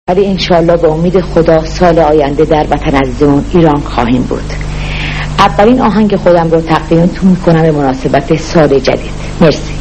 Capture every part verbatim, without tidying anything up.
ولی انشالله به امید خدا سال آینده در وطن عزیزمون ایران خواهیم بود. اولین آهنگ خودم رو تقدیمتون میکنم به مناسبت سال جدید. مرسی.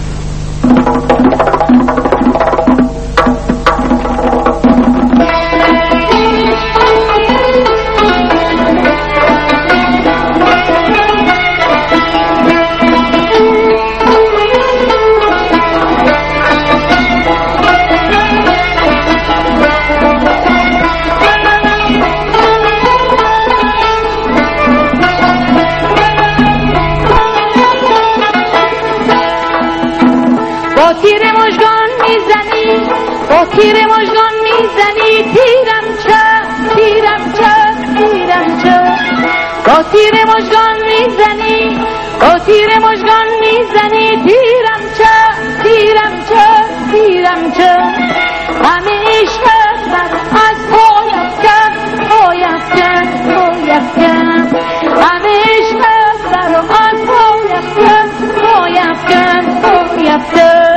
تیر مژگان میزنی، با تیر مژگان میزنی، تیرم چه، تیرم چه، تیرم چه. با تیر مژگان میزنی، با تیر مژگان میزنی، تیرم چه، تیرم چه، تیرم چه. همه عشقت بر از پایفکن، پایفکن، پایفکن. همه عشقت بر از پایفکن، پایفکن، پایفکن.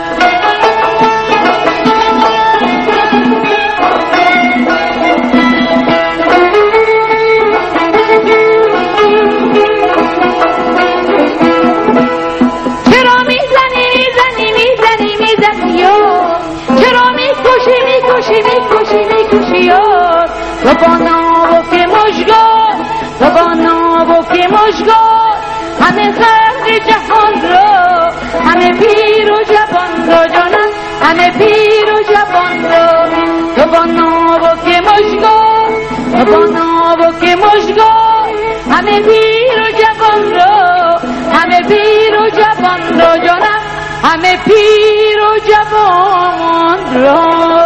تو با ناوک مژگان، تو با ناوک مژگان، همه خلق جهان را، همه پیر و جوان را جانم، همه پیر و جوان را. تو با ناوک مژگان، تو با ناوک مژگان، همه پیر و جوان را، همه پیر و جوان را جانم، همه پیر و جوان را.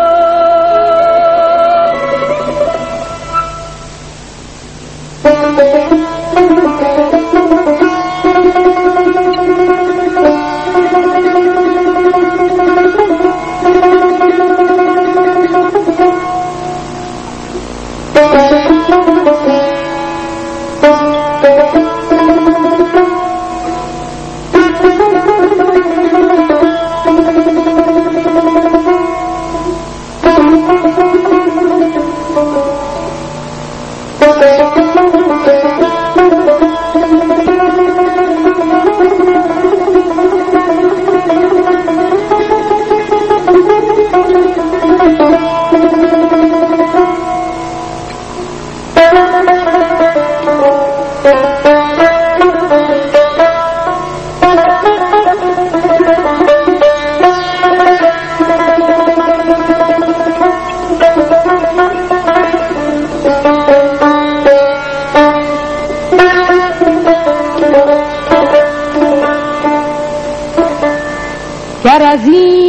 گر از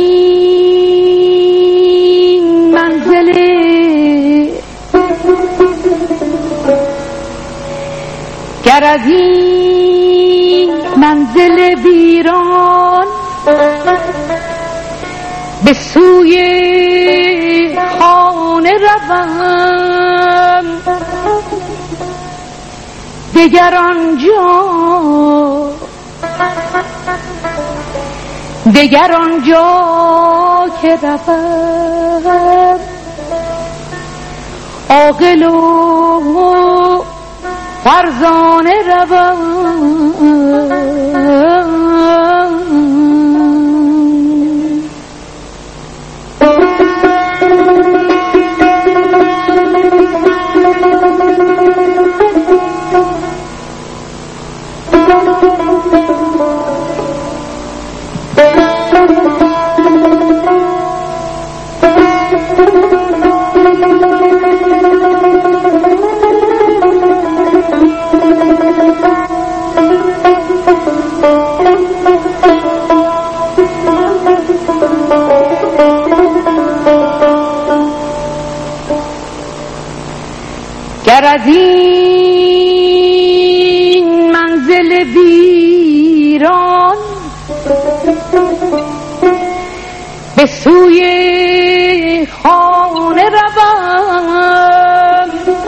این منزل گر از این منزل ویران به سوی خانه روم، دگر آنجا دگر آنجا که روم، عاقل و فرزانه روم. گر از این منزل ویران به سوی خانه روم،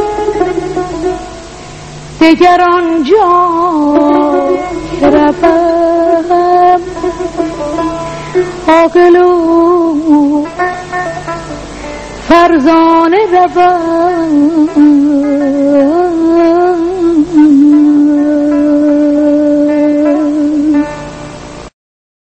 دگر آنجا که روم، عاقل و فرزانه روم